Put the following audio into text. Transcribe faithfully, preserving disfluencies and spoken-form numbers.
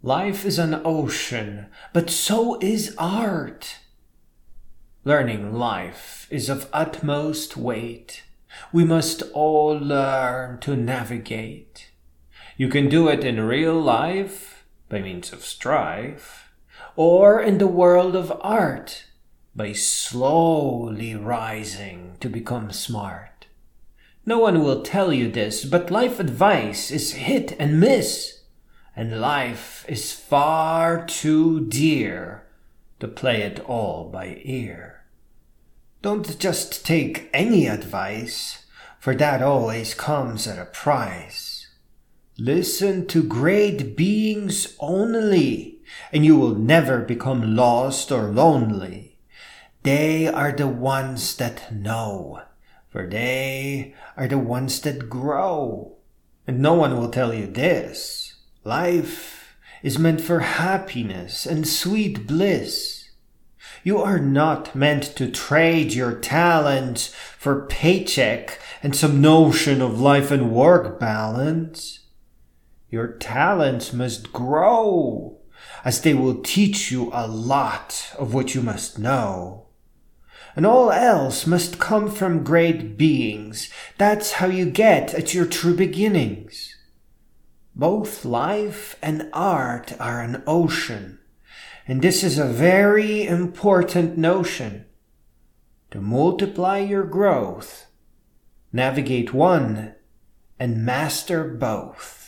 Life is an ocean, but so is art. Learning life is of utmost weight. We must all learn to navigate. You can do it in real life, by means of strife, or in the world of art, by slowly rising to become smart. No one will tell you this, but life advice is hit and miss, and life is far too dear to play it all by ear. Don't just take any advice, for that always comes at a price. Listen to great beings only, and you will never become lost or lonely. They are the ones that know, for they are the ones that grow. And no one will tell you this. Life is meant for happiness and sweet bliss. You are not meant to trade your talents for paycheck and some notion of life and work balance. Your talents must grow, as they will teach you a lot of what you must know. And all else must come from great beings. That's how you get at your true beginnings. Both life and art are an ocean, and this is a very important notion. To multiply your growth, navigate one and master both.